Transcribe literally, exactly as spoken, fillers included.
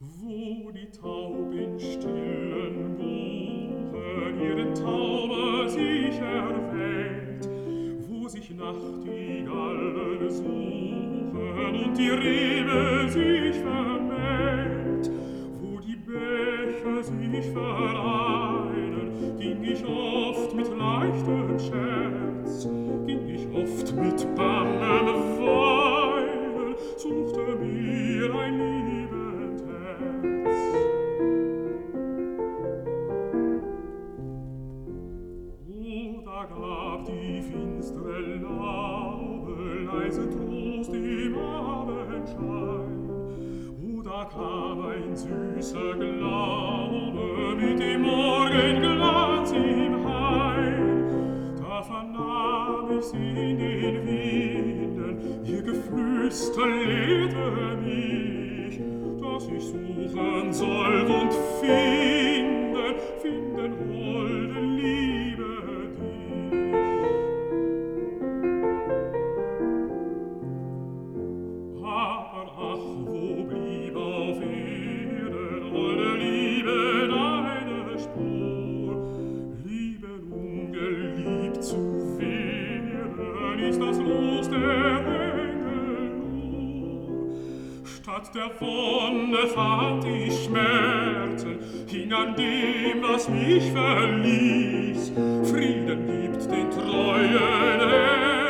Wo die Taub in stillen Buchen ihren Tauber sich erwählt, wo sich Nachtigallen suchen und die Rebe sich vermählt, wo die Bäche sich vereinen, ging ich oft mit leichtem Scherz, ging ich oft mit bangem Weinen, suchte mir ein liebend Herz. Oh, da gab die finstre Laube leise Trost im Abendschein. Oh, da kam ein süßer Glaube mit dem Morgenglanz im Hain. Da vernahm ich sie in den Winden, ihr Geflüster lehrte mich, dass ich suchen soll und finden, finden holde Liebe dich. Aber ach, wo blieb auf Erden holde Liebe deine Spur? Lieben ungeliebt zu werden, ist das Los der Engel nur. Statt der Wonne fand ich Schmerzen, hing an dem, was mich verließ. Frieden gibt den treuen Herzen.